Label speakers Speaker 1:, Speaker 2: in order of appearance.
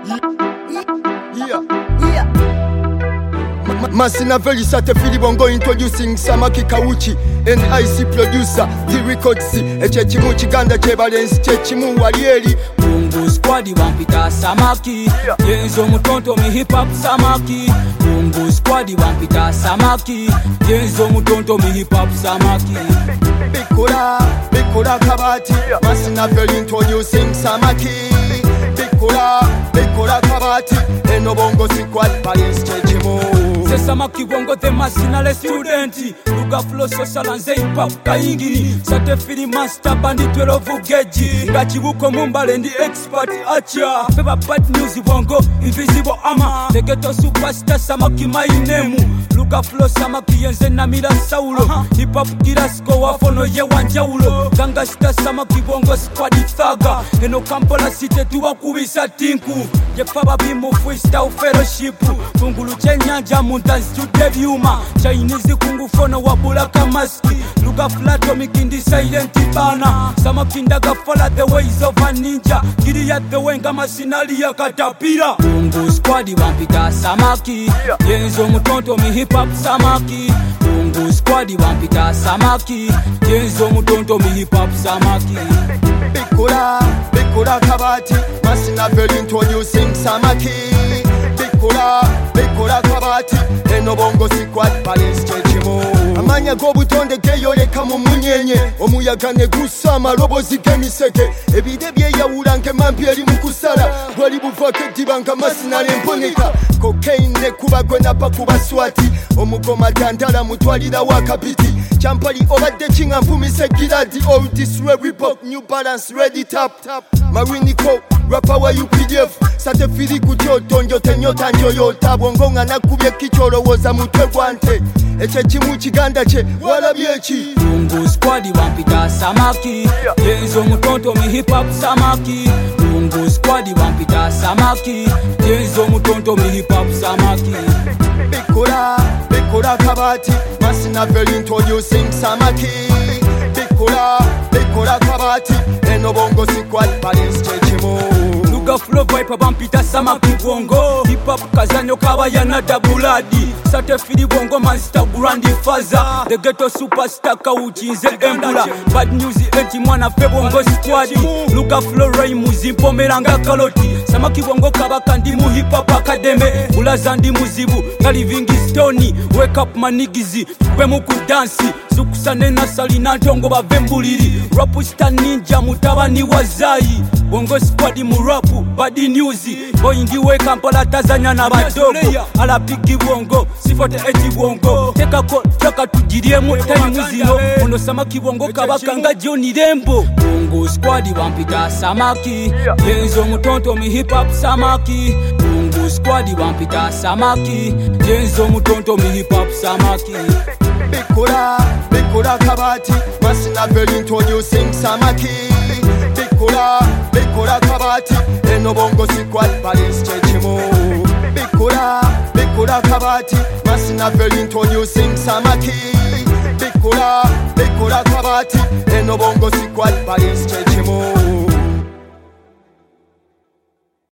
Speaker 1: Masina very Satefili Bongo introducing Samaki Kawuchi, NIC producer, the records, Echechimu Chiganda Chebalens, Chechimu Walieri.
Speaker 2: Bungu squad wampita Samaki, Yenzo Mutonto mi hip hop Samaki. Bungu squad wampita Samaki, Yenzo Mutonto mi hip hop Samaki. Bikola Kabati, Masina very introducing Samaki. Bikola Kabati, Eno Bongo squad Paris Chechimu. Samaki Bongo the Masinale student, Luga flow social and hip hop kaingiri. Satefili master bandit 12 geji. Gachibuko Mumbale and the expert Acha. Feva bad news Bongo, invisible ama. The ghetto superstar Samaki my name. Luga flow Samaki yenze na mila saulo. Hip hop girasko wafono ye wanjaulo. Ganga star Samaki Bongo squad thaga. Eno Kampala city tuwa kubisa tinku. Jefaba bimu freestyle fellowship. Tungulu chenyanja Dance to Deviuma, Chinese Kungu Fono Wabulaka Maski, Luga Flato Mikindi Silent Bana, Samakindaga follow the ways of a ninja, Giddy at the Wengama Sinalia Katapira, Bungu Squadi Wampita Samaki, Yenzo Mutonto mi hip hop Samaki, Bungu Squadi Wampita Samaki, Yenzo Mutonto mi hip hop Samaki. Bikola Kabati, Masina very introducing Samaki. Bikola Kabati, Eno Bongo squad Paris Chechimu. Amanya go butonde geyoleka mu munyenye. Omuyaga ne gusama robozi kemiseke. Ebide bye yawulanke mampi eri mukusala. Gwali buvake dibanga Masina lemponeka. Cocaine ne kuba gona pa kuba swati. Omugoma tandala mutwalira wakapiti. Champali obadde chinga mpumise giradi. All this Reebok New Balance ready tap. Mariniko rapper wa UPDF. Satefili kuchoto njote nyota njoyota. Bongonga na kubye kichoro woza mutwe gwante. Echechimu Chiganda che walabyechi. Bungu squad wampita Samaki, Yenzo Mutonto mi hip hop Samaki. Bungu squad wampita Samaki, Yenzo Mutonto mi hip hop Samaki. Bikola Kabati, Masina very introducing Samaki. Bikola Kabati, Eno Bongo squad Paris Chechimu. Luga flow viper bampita Samaki Bongo. Hip hop kazanyo kabayana dabuladi. Satefili Bongo master grandi faza. The ghetto superstar Kawuchi nze embula. Bad news enti mwana fe Bongo squad. Luga flow ray muzimpo melanga kaloti. Samaki Bongo kabaka ndi mu hip hop academy. Bulaza ndi muzibu na living stone. Wake up manigizi kwe muku dansi. Zukusane na salina ntongo bavembuliri. Rap star ninja mutabani wazai. Bongo squad mu rap bad news. Boyingi we Kampala Tanzania na badogo. Ala piki Bongo sifote eti Bongo. Teka ko taka tujirie mu time zino. Ono Samaki Bongo kabaka nga Johnny Dembo. Bongo squad wampita Samaki, Yenzo Mutonto mi hip hop Samaki. Bongo squad wampita Samaki, Yenzo Mutonto mi hip hop Samaki. Bikola Kabati, Masina very introducing Samaki. Bikola Kabati, Eno Bongo squad Paris Chechimu. Bikola Kabati, Masina very introducing Samaki. Bikola Kabati, Eno Bongo squad Paris Chechimu.